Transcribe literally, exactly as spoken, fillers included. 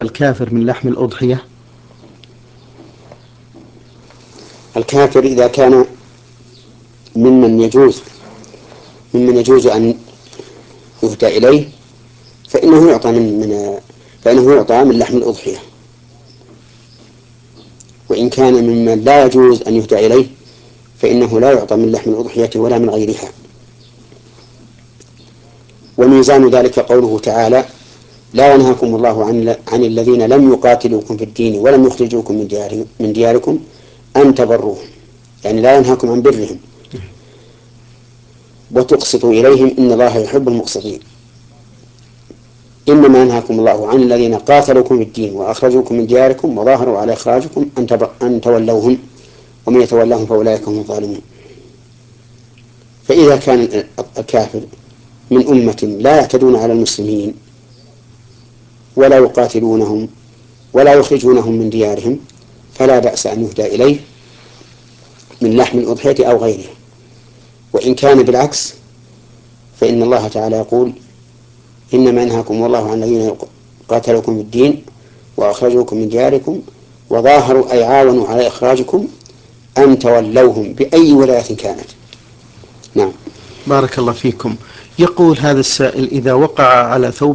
الكافر من لحم الأضحية؟ الكافر إذا كان ممن يجوز ممن يجوز أن يهدى إليه فإنه يعطى من, من فإنه يعطى من لحم الأضحية. وإن كان ممن لا يجوز أن يهدى إليه فإنه لا يعطى من لحم الأضحية ولا من غيرها. وميزان ذلك قوله تعالى: لا ينهاكم الله عن, عن الذين لم يقاتلوكم في الدين ولم يخرجوكم من, ديار من دياركم أن تبروهم، يعني لا ينهاكم عن برهم وتقسطوا إليهم إن الله يحب المقسطين. إنما ينهاكم الله عن الذين قاتلوكم في الدين وأخرجوكم من دياركم وظاهروا على إخراجكم أن تولوهم ومن يتولهم فأولئك هم الظالمون. فإذا كان الكافر من أمة لا يعتدون على المسلمين ولا يقاتلونهم ولا يخرجونهم من ديارهم فلا بأس أن يهدى إليه من لحم الأضحية أو غيره. وإن كان بالعكس فإن الله تعالى يقول: إنما ينهاكم الله عن الذين قاتلوكم في الدين وأخرجوكم من دياركم وظاهروا أي عاونوا على إخراجكم أن تولوهم بأي ولاية كانت. نعم. بارك الله فيكم. يقول هذا السائل: إذا وقع على ثوب